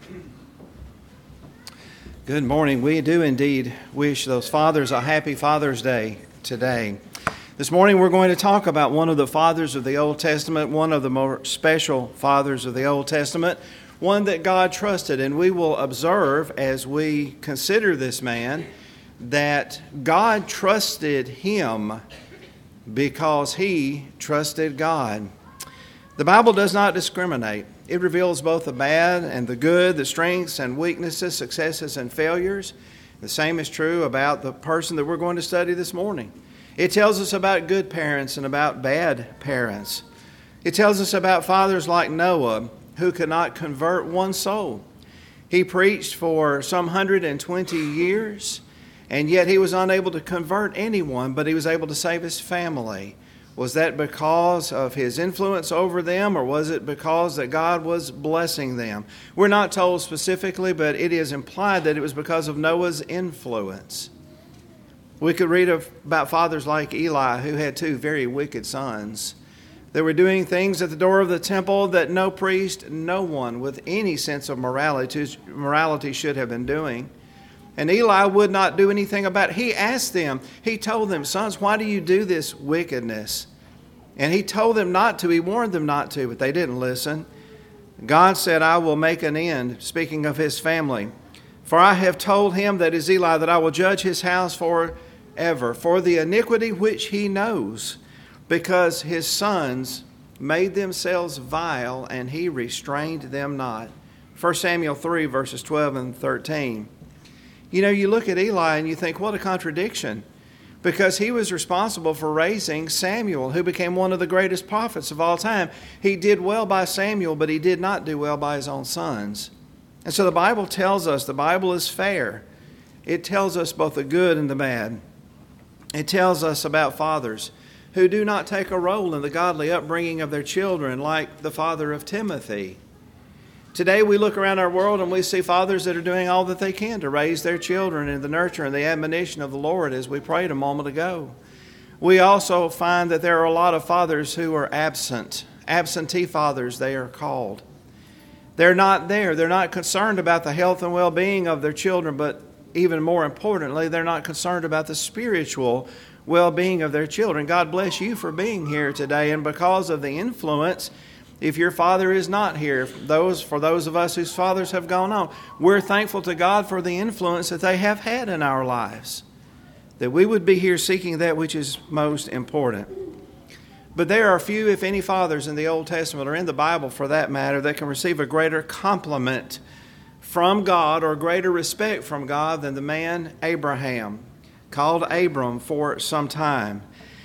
Good morning. We do indeed wish those fathers a happy Father's Day today. This morning we're going to talk about one of the fathers of the Old Testament, one of the more special fathers of the Old Testament, one that God trusted. And we will observe as we consider this man that God trusted him because he trusted God. The Bible does not discriminate. It reveals both the bad and the good, the strengths and weaknesses, successes and failures. The same is true about the person that we're going to study this morning. It tells us about good parents and about bad parents. It tells us about fathers like Noah who could not convert one soul. He preached for some 120 years, and yet he was unable to convert anyone, but he was able to save his family. Was that because of his influence over them, or was it because that God was blessing them? We're not told specifically, but it is implied that it was because of Noah's influence. We could read about fathers like Eli, who had two very wicked sons. They were doing things at the door of the temple that no priest, no one with any sense of morality should have been doing. And Eli would not do anything about it. He asked them, he told them, sons, why do you do this wickedness? And he told them not to, he warned them not to, but they didn't listen. God said, I will make an end, speaking of his family. For I have told him, that is Eli, that I will judge his house forever, for the iniquity which he knows, because his sons made themselves vile, and he restrained them not. 1 Samuel 3, verses 12 and 13. You know, you look at Eli and you think, what a contradiction. Because he was responsible for raising Samuel, who became one of the greatest prophets of all time. He did well by Samuel, but he did not do well by his own sons. And so the Bible tells us, the Bible is fair. It tells us both the good and the bad. It tells us about fathers who do not take a role in the godly upbringing of their children, like the father of Timothy. Today we look around our world and we see fathers that are doing all that they can to raise their children in the nurture and the admonition of the Lord, as we prayed a moment ago. We also find that there are a lot of fathers who are absent. Absentee fathers, they are called. They're not there. They're not concerned about the health and well-being of their children, but even more importantly, they're not concerned about the spiritual well-being of their children. God bless you for being here today, and because of the influence, if your father is not here, for those of us whose fathers have gone on, we're thankful to God for the influence that they have had in our lives, that we would be here seeking that which is most important. But there are few, if any, fathers in the Old Testament, or in the Bible for that matter, that can receive a greater compliment from God or greater respect from God than the man Abraham, called Abram for some time.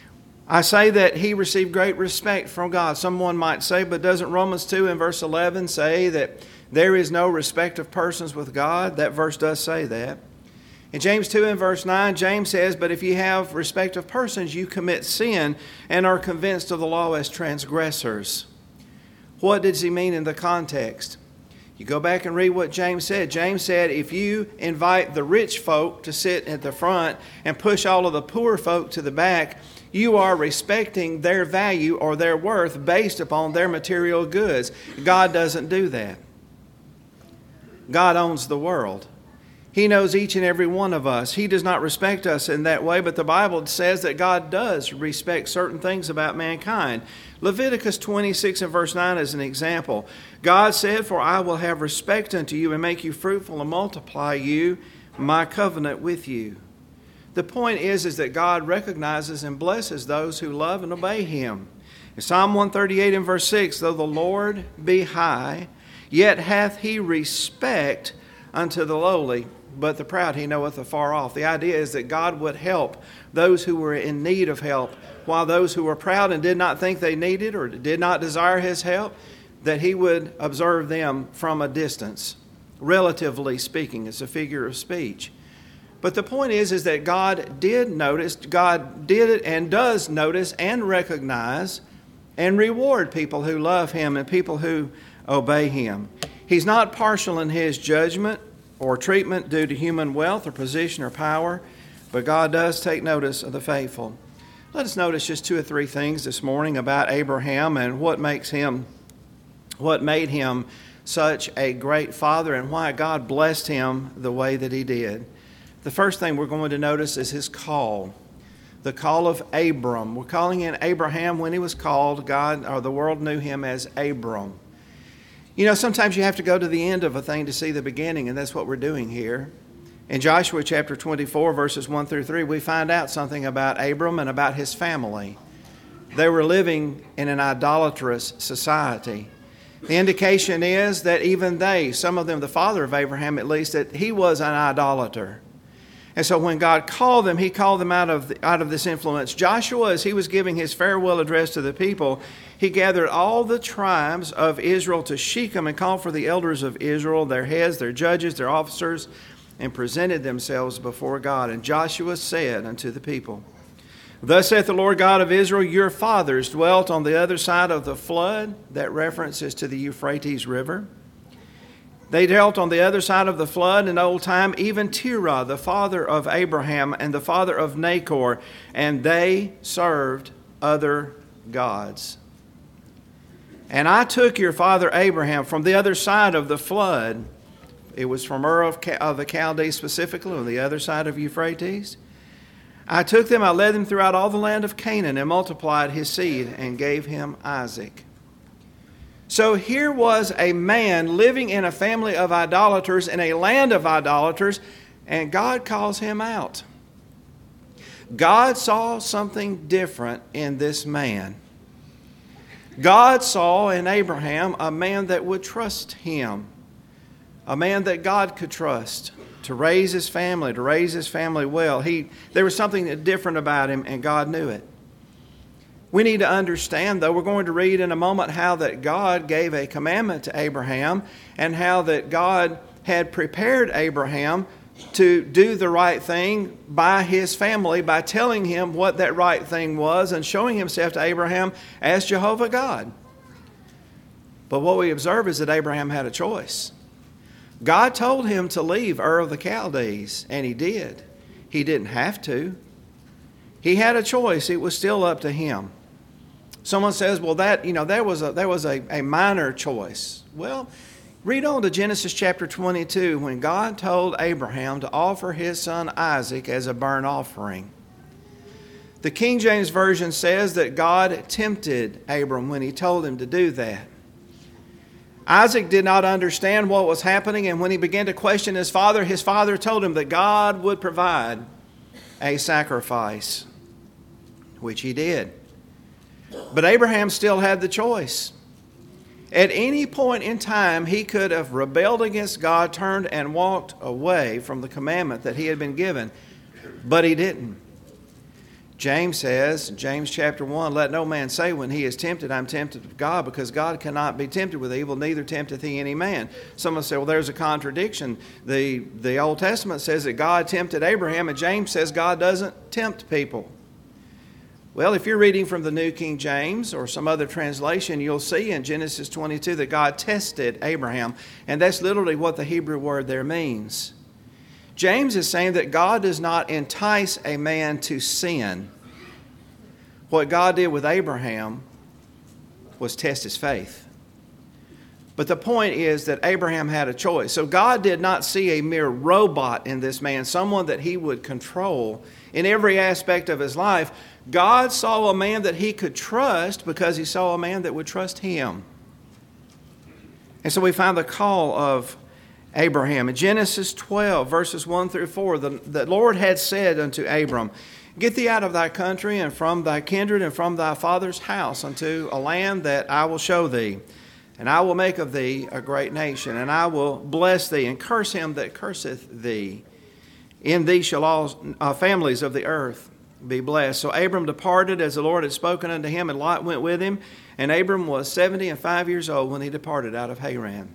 I say that he received great respect from God. Someone might say, but doesn't Romans 2 and verse 11 say that there is no respect of persons with God? That verse does say that. In James 2 and verse 9, James says, but if you have respect of persons, you commit sin and are convinced of the law as transgressors. What does he mean in the context? You go back and read what James said. James said, if you invite the rich folk to sit at the front and push all of the poor folk to the back, you are respecting their value or their worth based upon their material goods. God doesn't do that. God owns the world. He knows each and every one of us. He does not respect us in that way, but the Bible says that God does respect certain things about mankind. Leviticus 26 and verse 9 is an example. God said, for I will have respect unto you and make you fruitful and multiply you, my covenant with you. The point is that God recognizes and blesses those who love and obey him. In Psalm 138 and verse 6, though the Lord be high, yet hath he respect unto the lowly, but the proud he knoweth afar off. The idea is that God would help those who were in need of help, while those who were proud and did not think they needed or did not desire his help, that he would observe them from a distance. Relatively speaking, it's a figure of speech. But the point is that God did it and does notice and recognize and reward people who love him and people who obey him. He's not partial in his judgment or treatment due to human wealth or position or power, but God does take notice of the faithful. Let us notice just two or three things this morning about Abraham and what made him such a great father and why God blessed him the way that he did. The first thing we're going to notice is his call. The call of Abram. We're calling in Abraham when he was called. God, or the world, knew him as Abram. You know, sometimes you have to go to the end of a thing to see the beginning, and that's what we're doing here. In Joshua chapter 24, verses 1 through 3, we find out something about Abram and about his family. They were living in an idolatrous society. The indication is that even they, some of them, the father of Abraham at least, that he was an idolater. And so when God called them, he called them out of this influence. Joshua, as he was giving his farewell address to the people, he gathered all the tribes of Israel to Shechem and called for the elders of Israel, their heads, their judges, their officers, and presented themselves before God. And Joshua said unto the people, Thus saith the Lord God of Israel, your fathers dwelt on the other side of the flood. That reference is to the Euphrates River. They dwelt on the other side of the flood in old time, even Terah, the father of Abraham and the father of Nachor, and they served other gods. And I took your father Abraham from the other side of the flood. It was from Ur of the Chaldees specifically, on the other side of Euphrates. I took them, I led them throughout all the land of Canaan, and multiplied his seed, and gave him Isaac. So here was a man living in a family of idolaters in a land of idolaters, and God calls him out. God saw something different in this man. God saw in Abraham a man that would trust him, a man that God could trust to raise his family well. There was something different about him, and God knew it. We need to understand, though, we're going to read in a moment how that God gave a commandment to Abraham and how that God had prepared Abraham to do the right thing by his family by telling him what that right thing was and showing himself to Abraham as Jehovah God. But what we observe is that Abraham had a choice. God told him to leave Ur of the Chaldees, and he did. He didn't have to. He had a choice. It was still up to him. Someone says, well, that was a minor choice. Well, read on to Genesis chapter 22 when God told Abraham to offer his son Isaac as a burnt offering. The King James Version says that God tempted Abram when he told him to do that. Isaac did not understand what was happening, and when he began to question his father told him that God would provide a sacrifice, which he did. But Abraham still had the choice. At any point in time, he could have rebelled against God, turned and walked away from the commandment that he had been given, but he didn't. James says, James chapter 1, let no man say when he is tempted, I'm tempted of God, because God cannot be tempted with evil, neither tempteth he any man. Someone say, well, there's a contradiction. The Old Testament says that God tempted Abraham, and James says God doesn't tempt people. Well, if you're reading from the New King James or some other translation, you'll see in Genesis 22 that God tested Abraham, and that's literally what the Hebrew word there means. James is saying that God does not entice a man to sin. What God did with Abraham was test his faith. But the point is that Abraham had a choice. So God did not see a mere robot in this man, someone that he would control in every aspect of his life. God saw a man that he could trust because he saw a man that would trust him. And so we find the call of Abraham. In Genesis 12, verses 1 through 4, the Lord had said unto Abram, Get thee out of thy country and from thy kindred and from thy father's house unto a land that I will show thee. And I will make of thee a great nation, and I will bless thee, and curse him that curseth thee. In thee shall all families of the earth be blessed. So Abram departed as the Lord had spoken unto him, and Lot went with him. And Abram was 75 years old when he departed out of Haran.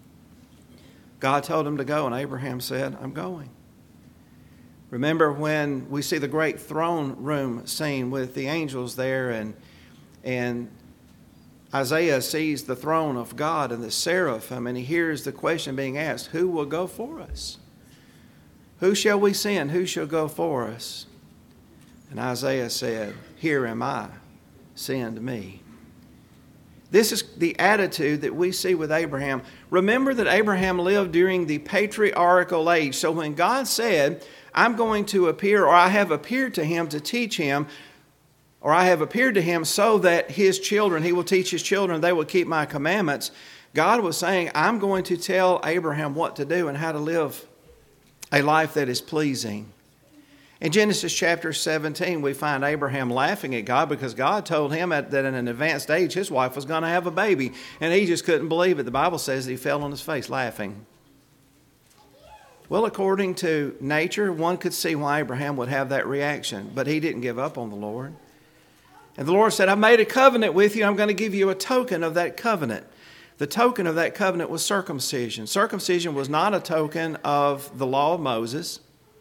God told him to go, and Abraham said, I'm going. Remember when we see the great throne room scene with the angels there, and Isaiah sees the throne of God and the seraphim, and he hears the question being asked, who will go for us? Who shall we send? Who shall go for us? And Isaiah said, Here am I, send me. This is the attitude that we see with Abraham. Remember that Abraham lived during the patriarchal age. So when God said, I'm going to appear, or I have appeared to him to teach him, or I have appeared to him so that his children, he will teach his children, they will keep my commandments. God was saying, I'm going to tell Abraham what to do and how to live a life that is pleasing. In Genesis chapter 17, we find Abraham laughing at God because God told him that at an advanced age his wife was going to have a baby. And he just couldn't believe it. The Bible says that he fell on his face laughing. Well, according to nature, one could see why Abraham would have that reaction. But he didn't give up on the Lord. And the Lord said, I've made a covenant with you. I'm going to give you a token of that covenant. The token of that covenant was circumcision. Circumcision was not a token of the law of Moses.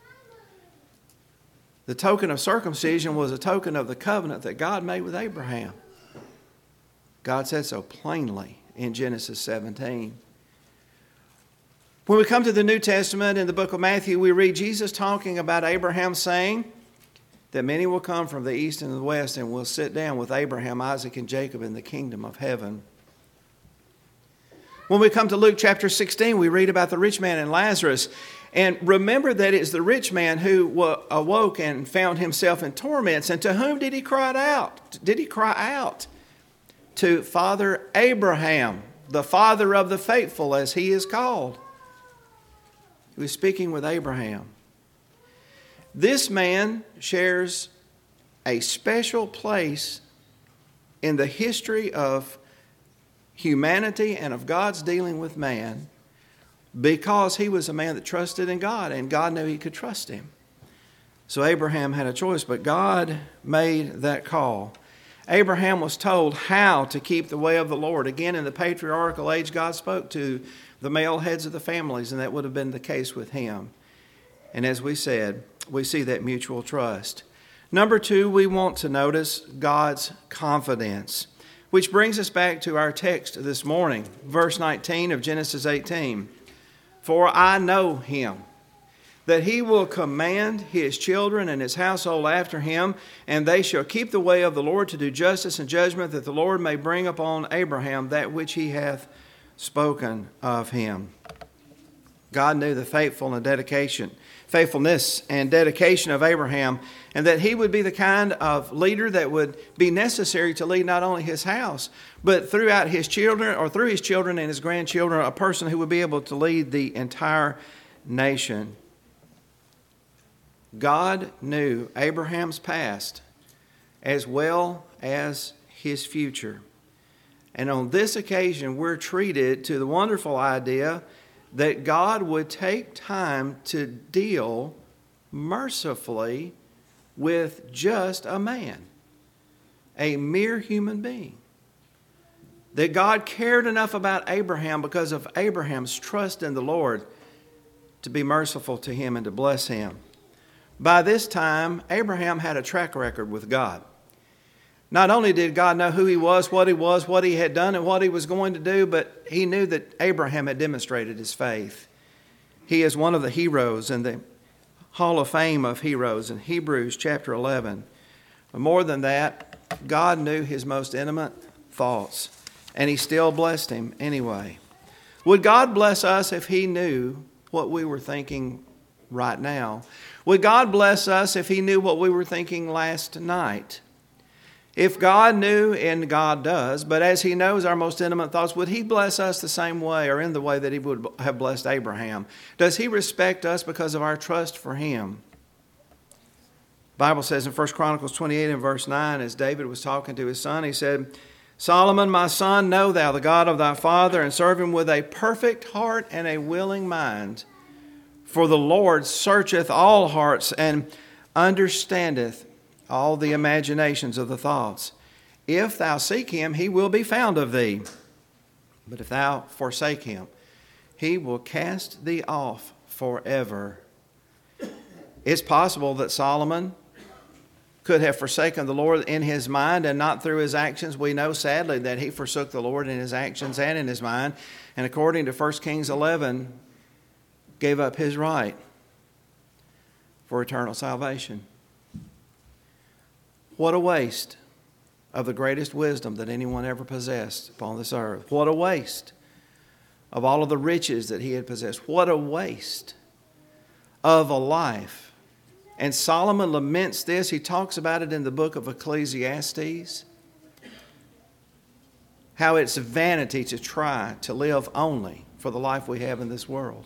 The token of circumcision was a token of the covenant that God made with Abraham. God said so plainly in Genesis 17. When we come to the New Testament in the book of Matthew, we read Jesus talking about Abraham saying that many will come from the east and the west and will sit down with Abraham, Isaac, and Jacob in the kingdom of heaven. When we come to Luke chapter 16, we read about the rich man and Lazarus. And remember that it's the rich man who awoke and found himself in torments. And to whom did he cry out? Did he cry out? To Father Abraham, the father of the faithful, as he is called. He was speaking with Abraham. This man shares a special place in the history of humanity and of God's dealing with man, because he was a man that trusted in God, and God knew he could trust him. So Abraham had a choice, but God made that call. Abraham was told how to keep the way of the Lord. Again, in the patriarchal age, God spoke to the male heads of the families, and that would have been the case with him. And as we said, we see that mutual trust. Number two, we want to notice God's confidence, which brings us back to our text this morning, verse 19 of Genesis 18. For I know him, that he will command his children and his household after him, and they shall keep the way of the Lord to do justice and judgment, that the Lord may bring upon Abraham that which he hath spoken of him. God knew the faithfulness and dedication of Abraham, and that he would be the kind of leader that would be necessary to lead not only his house, but throughout his children, or through his children and his grandchildren, a person who would be able to lead the entire nation. God knew Abraham's past as well as his future. And on this occasion, we're treated to the wonderful idea that God would take time to deal mercifully with just a man, a mere human being. That God cared enough about Abraham because of Abraham's trust in the Lord to be merciful to him and to bless him. By this time, Abraham had a track record with God. Not only did God know who he was, what he had done, and what he was going to do, but he knew that Abraham had demonstrated his faith. He is one of the heroes in the Hall of Fame of heroes in Hebrews chapter 11. But more than that, God knew his most intimate thoughts, and he still blessed him anyway. Would God bless us if he knew what we were thinking right now? Would God bless us if he knew what we were thinking last night? If God knew, and God does, but as he knows our most intimate thoughts, would he bless us the same way or in the way that he would have blessed Abraham? Does he respect us because of our trust for him? The Bible says in 1 Chronicles 28 and verse 9, as David was talking to his son, he said, Solomon, my son, know thou the God of thy father, and serve him with a perfect heart and a willing mind. For the Lord searcheth all hearts and understandeth all the imaginations of the thoughts. If thou seek him, he will be found of thee. But if thou forsake him, he will cast thee off forever. It's possible that Solomon could have forsaken the Lord in his mind and not through his actions. We know sadly that he forsook the Lord in his actions and in his mind. And according to 1 Kings 11, gave up his right for eternal salvation. What a waste of the greatest wisdom that anyone ever possessed upon this earth. What a waste of all of the riches that he had possessed. What a waste of a life. And Solomon laments this. He talks about it in the book of Ecclesiastes. How it's vanity to try to live only for the life we have in this world.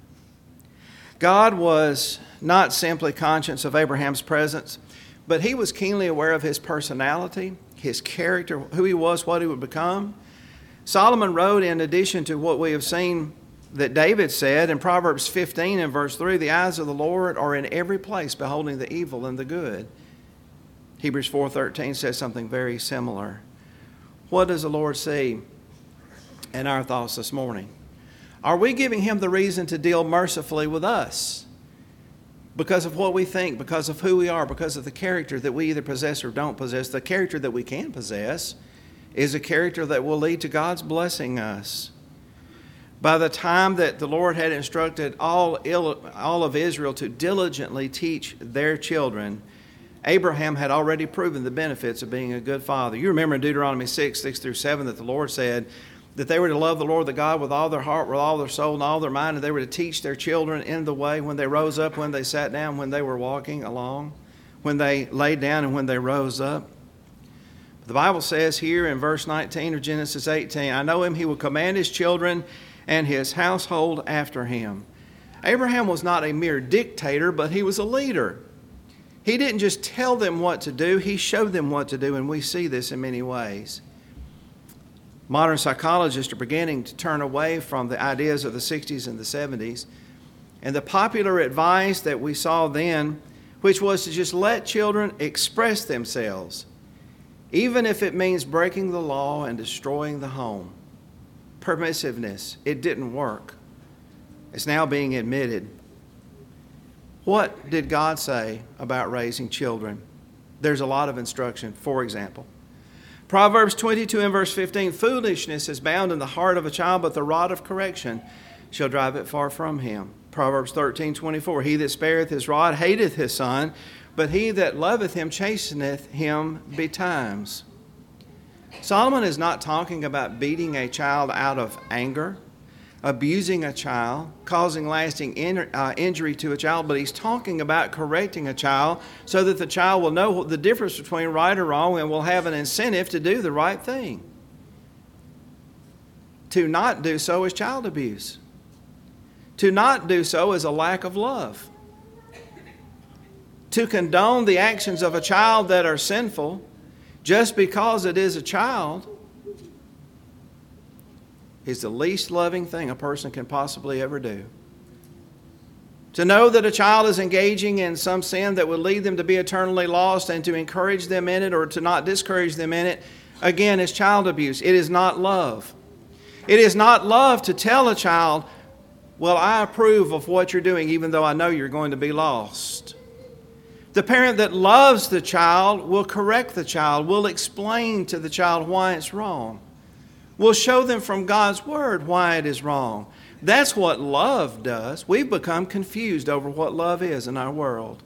God was not simply conscious of Abraham's presence, but he was keenly aware of his personality, his character, who he was, what he would become. Solomon wrote, in addition to what we have seen that David said in Proverbs 15 and verse 3, the eyes of the Lord are in every place, beholding the evil and the good. Hebrews 4:13 says something very similar. What does the Lord see in our thoughts this morning? Are we giving him the reason to deal mercifully with us because of what we think, because of who we are, because of the character that we either possess or don't possess? The character that we can possess is a character that will lead to God's blessing us. By the time that the Lord had instructed all of Israel to diligently teach their children, Abraham had already proven the benefits of being a good father. You remember in Deuteronomy 6:6-7 that the Lord said that they were to love the Lord, the God, with all their heart, with all their soul, and all their mind, and they were to teach their children in the way, when they rose up, when they sat down, when they were walking along, when they laid down, and when they rose up. The Bible says here in verse 19 of Genesis 18, I know him, he will command his children and his household after him. Abraham was not a mere dictator, but he was a leader. He didn't just tell them what to do, he showed them what to do, and we see this in many ways. Modern psychologists are beginning to turn away from the ideas of the 60s and the 70s. And the popular advice that we saw then, which was to just let children express themselves, even if it means breaking the law and destroying the home. Permissiveness, it didn't work. It's now being admitted. What did God say about raising children? There's a lot of instruction. For example, Proverbs 22 and verse 15, foolishness is bound in the heart of a child, but the rod of correction shall drive it far from him. Proverbs 13:24, he that spareth his rod hateth his son, but he that loveth him chasteneth him betimes. Solomon is not talking about beating a child out of anger, abusing a child, causing lasting injury to a child, but he's talking about correcting a child so that the child will know the difference between right or wrong and will have an incentive to do the right thing. To not do so is child abuse. To not do so is a lack of love. To condone the actions of a child that are sinful just because it is a child is the least loving thing a person can possibly ever do. To know that a child is engaging in some sin that would lead them to be eternally lost and to encourage them in it or to not discourage them in it, again, is child abuse. It is not love. It is not love to tell a child, well, I approve of what you're doing even though I know you're going to be lost. The parent that loves the child will correct the child, will explain to the child why it's wrong. We'll show them from God's Word why it is wrong. That's what love does. We've become confused over what love is in our world.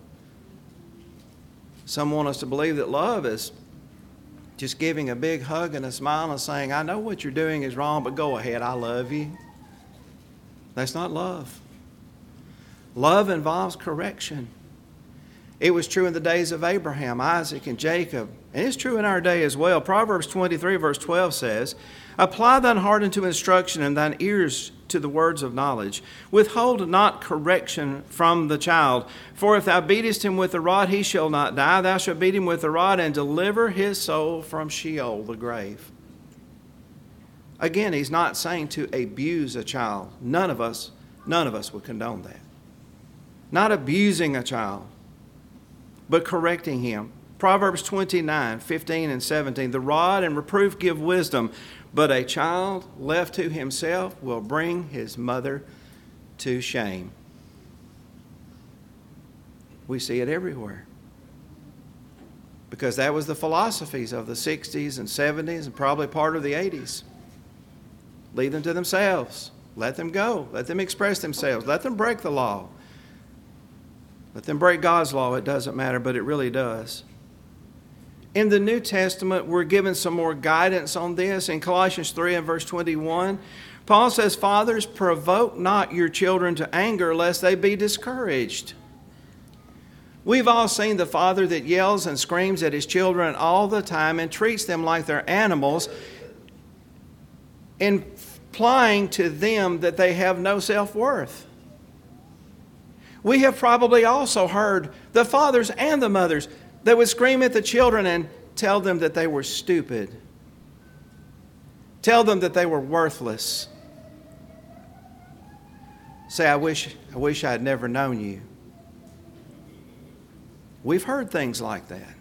Some want us to believe that love is just giving a big hug and a smile and saying, I know what you're doing is wrong, but go ahead, I love you. That's not love. Love involves correction. It was true in the days of Abraham, Isaac, and Jacob. And it's true in our day as well. Proverbs 23 verse 12 says, apply thine heart unto instruction and thine ears to the words of knowledge. Withhold not correction from the child. For if thou beatest him with the rod, he shall not die. Thou shalt beat him with the rod and deliver his soul from Sheol, the grave. Again, he's not saying to abuse a child. None of us would condone that. Not abusing a child, but correcting him. Proverbs 29, 15 and 17. The rod and reproof give wisdom, but a child left to himself will bring his mother to shame. We see it everywhere. Because that was the philosophies of the 60s and 70s and probably part of the 80s. Leave them to themselves. Let them go. Let them express themselves. Let them break the law. Let them break God's law. It doesn't matter, but it really does. In the New Testament, we're given some more guidance on this. In Colossians 3 and verse 21, Paul says, "Fathers, provoke not your children to anger, lest they be discouraged." We've all seen the father that yells and screams at his children all the time and treats them like they're animals, implying to them that they have no self-worth. We have probably also heard the fathers and the mothers that would scream at the children and tell them that they were stupid, tell them that they were worthless, say, I wish I had never known you. We've heard things like that.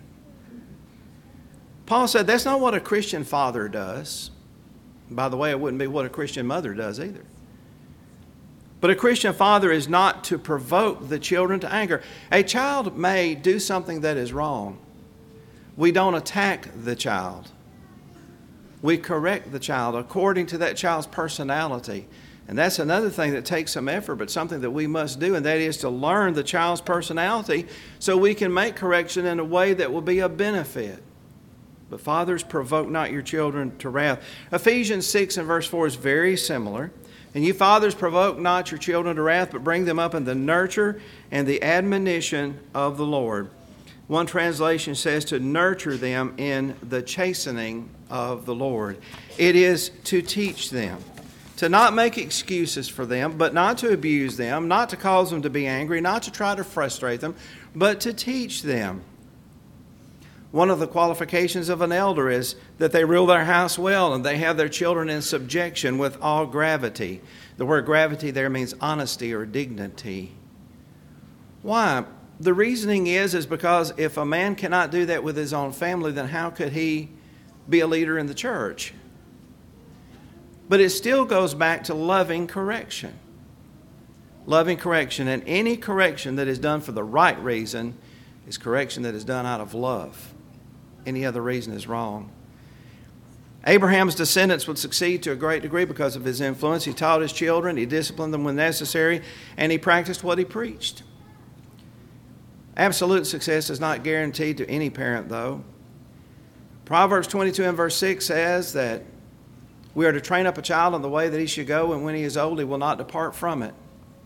Paul said that's not what a Christian father does. By the way, it wouldn't be what a Christian mother does either. But a Christian father is not to provoke the children to anger. A child may do something that is wrong. We don't attack the child. We correct the child according to that child's personality. And that's another thing that takes some effort, but something that we must do, and that is to learn the child's personality so we can make correction in a way that will be a benefit. But fathers, provoke not your children to wrath. Ephesians 6 and verse 4 is very similar. "And you fathers, provoke not your children to wrath, but bring them up in the nurture and the admonition of the Lord." One translation says to nurture them in the chastening of the Lord. It is to teach them, to not make excuses for them, but not to abuse them, not to cause them to be angry, not to try to frustrate them, but to teach them. One of the qualifications of an elder is that they rule their house well and they have their children in subjection with all gravity. The word gravity there means honesty or dignity. Why? The reasoning is because if a man cannot do that with his own family, then how could he be a leader in the church? But it still goes back to loving correction. Loving correction, and any correction that is done for the right reason is correction that is done out of love. Any other reason is wrong. Abraham's descendants would succeed to a great degree because of his influence. He taught his children, he disciplined them when necessary, and he practiced what he preached. Absolute success is not guaranteed to any parent, though. Proverbs 22 and verse 6 says that we are to train up a child in the way that he should go, and when he is old, he will not depart from it.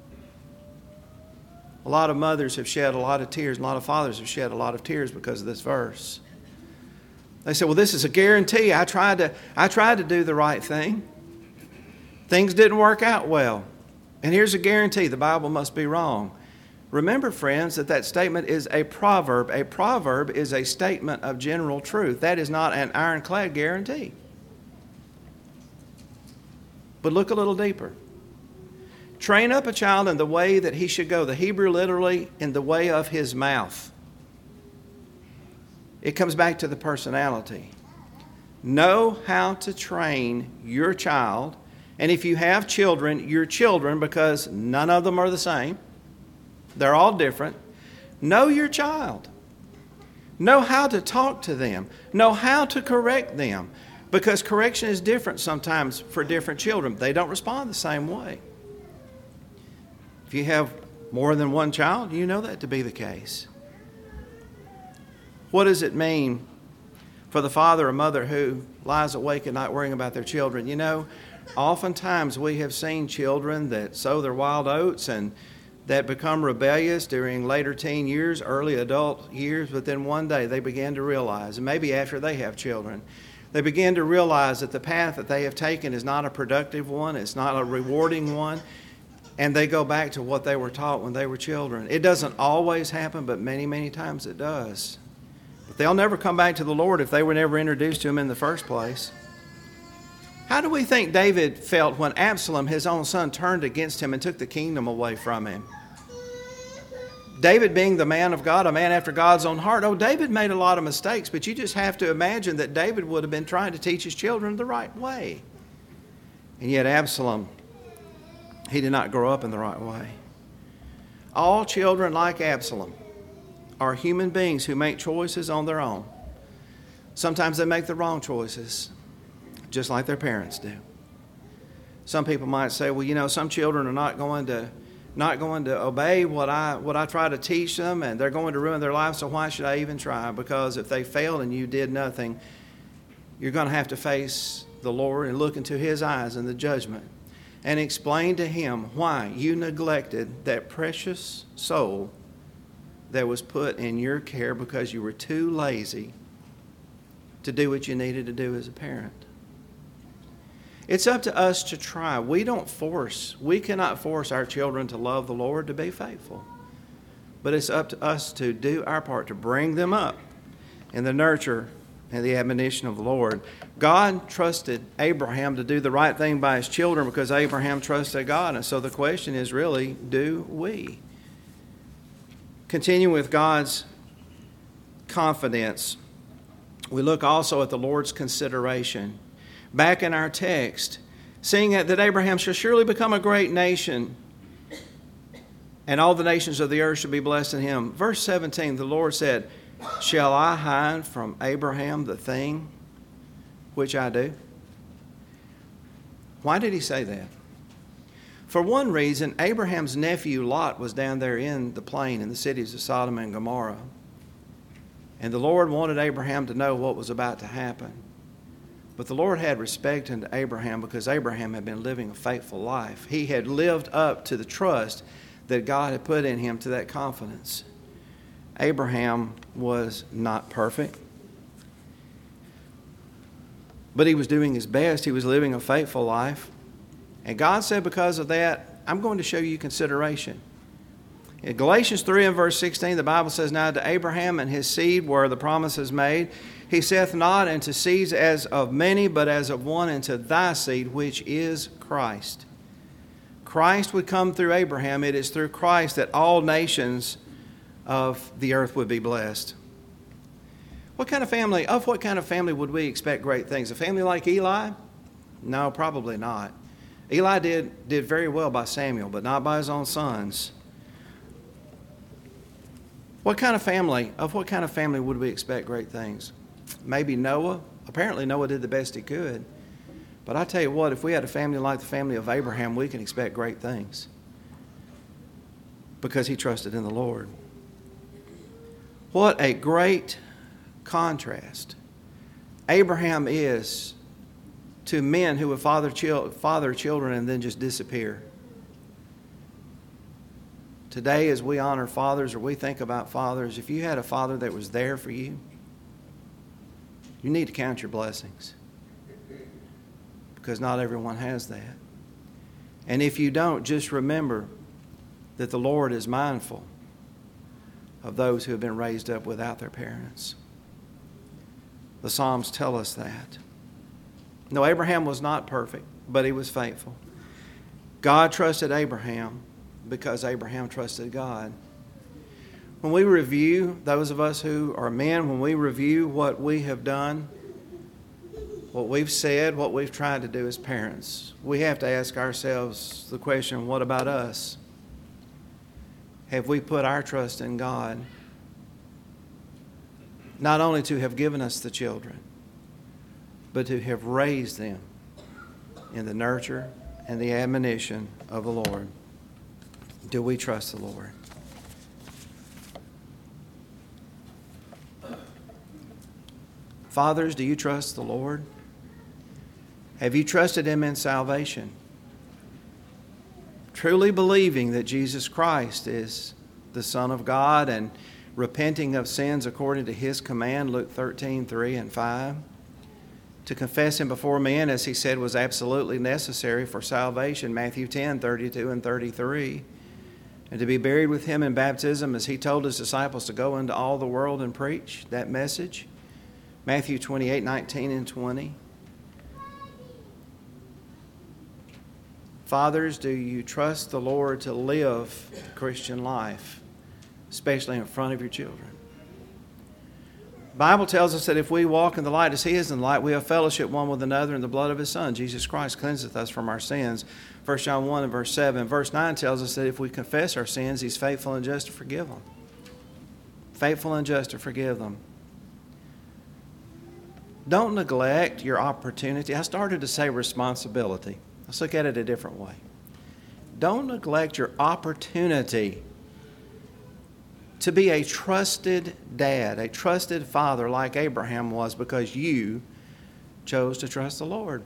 A lot of mothers have shed a lot of tears, and a lot of fathers have shed a lot of tears because of this verse. They say, well, this is a guarantee. I tried to do the right thing. Things didn't work out well. And here's a guarantee. The Bible must be wrong. Remember, friends, that statement is a proverb. A proverb is a statement of general truth. That is not an ironclad guarantee. But look a little deeper. Train up a child in the way that he should go. The Hebrew literally, in the way of his mouth. It comes back to the personality. Know how to train your child. And if you have children, your children, because none of them are the same. They're all different. Know your child. Know how to talk to them. Know how to correct them. Because correction is different sometimes for different children. They don't respond the same way. If you have more than one child, you know that to be the case. What does it mean for the father or mother who lies awake at night worrying about their children? You know, oftentimes we have seen children that sow their wild oats and that become rebellious during later teen years, early adult years, but then one day they begin to realize, and maybe after they have children, they begin to realize that the path that they have taken is not a productive one, it's not a rewarding one, and they go back to what they were taught when they were children. It doesn't always happen, but many, many times it does. But they'll never come back to the Lord if they were never introduced to Him in the first place. How do we think David felt when Absalom, his own son, turned against him and took the kingdom away from him? David being the man of God, a man after God's own heart. Oh, David made a lot of mistakes, but you just have to imagine that David would have been trying to teach his children the right way. And yet Absalom, he did not grow up in the right way. All children like Absalom are human beings who make choices on their own. Sometimes they make the wrong choices, just like their parents do. Some people might say, well, you know, some children are not going to not going to obey what I try to teach them, and they're going to ruin their lives, so why should I even try? Because if they failed and you did nothing, you're going to have to face the Lord and look into His eyes in the judgment and explain to Him why you neglected that precious soul that was put in your care because you were too lazy to do what you needed to do as a parent. It's up to us to try. We cannot force our children to love the Lord, to be faithful. But it's up to us to do our part, to bring them up in the nurture and the admonition of the Lord. God trusted Abraham to do the right thing by his children because Abraham trusted God. And so the question is really, do we? Continue with God's confidence. We look also at the Lord's consideration. Back in our text, seeing that Abraham shall surely become a great nation, and all the nations of the earth shall be blessed in him. Verse 17, the Lord said, shall I hide from Abraham the thing which I do? Why did he say that? For one reason, Abraham's nephew Lot was down there in the plain in the cities of Sodom and Gomorrah. And the Lord wanted Abraham to know what was about to happen. But the Lord had respect unto Abraham because Abraham had been living a faithful life. He had lived up to the trust that God had put in him, to that confidence. Abraham was not perfect, but he was doing his best. He was living a faithful life. And God said, because of that, I'm going to show you consideration. In Galatians 3 and verse 16, the Bible says, now to Abraham and his seed were the promises made. He saith not unto seeds as of many, but as of one, unto thy seed, which is Christ. Christ would come through Abraham. It is through Christ that all nations of the earth would be blessed. What kind of family would we expect great things? A family like Eli? No, probably not. Eli did very well by Samuel, but not by his own sons. What kind of family would we expect great things? Maybe Noah. Apparently Noah did the best he could. But I tell you what, if we had a family like the family of Abraham, we can expect great things because he trusted in the Lord. What a great contrast Abraham is to men who would father children and then just disappear. Today, as we honor fathers or we think about fathers, if you had a father that was there for you, you need to count your blessings because not everyone has that. And if you don't, just remember that the Lord is mindful of those who have been raised up without their parents. The Psalms tell us that. No, Abraham was not perfect, but he was faithful. God trusted Abraham because Abraham trusted God. When we review, those of us who are men, when we review what we have done, what we've said, what we've tried to do as parents, we have to ask ourselves the question, what about us? Have we put our trust in God? Not only to have given us the children, but to have raised them in the nurture and the admonition of the Lord. Do we trust the Lord? Fathers, do you trust the Lord? Have you trusted Him in salvation? Truly believing that Jesus Christ is the Son of God and repenting of sins according to His command, Luke 13:3 and 5. To confess Him before men, as He said, was absolutely necessary for salvation, Matthew 10:32 and 33. And to be buried with Him in baptism, as He told His disciples to go into all the world and preach that message, Matthew 28:19 and 20. Fathers, do you trust the Lord to live the Christian life, especially in front of your children? The Bible tells us that if we walk in the light as He is in the light, we have fellowship one with another, and the blood of His Son, Jesus Christ, cleanseth us from our sins. 1 John 1 and verse 7. Verse 9 tells us that if we confess our sins, He's faithful and just to forgive them. Faithful and just to forgive them. Don't neglect your opportunity. I started to say responsibility. Let's look at it a different way. don't neglect your opportunity to be a trusted dad, a trusted father like Abraham was, because you chose to trust the Lord.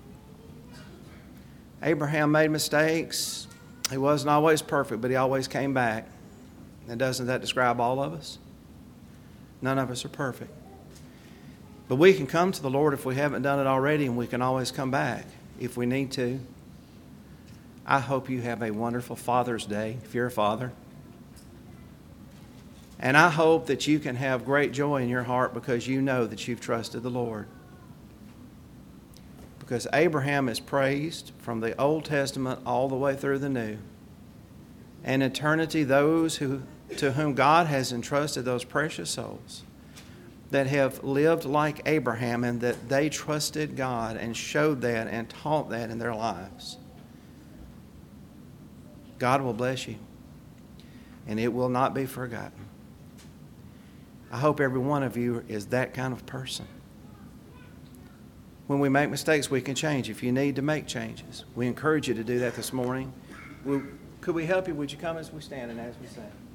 Abraham made mistakes. He wasn't always perfect, but he always came back. And doesn't that describe all of us? None of us are perfect. But we can come to the Lord if we haven't done it already, and we can always come back if we need to. I hope you have a wonderful Father's Day, if you're a father. And I hope that you can have great joy in your heart because you know that you've trusted the Lord. Because Abraham is praised from the Old Testament all the way through the New. And in eternity, those to whom God has entrusted those precious souls that have lived like Abraham and that they trusted God and showed that and taught that in their lives. God will bless you, and it will not be forgotten. I hope every one of you is that kind of person. When we make mistakes, we can change. If you need to make changes, we encourage you to do that this morning. Could we help you? Would you come as we stand and as we sing?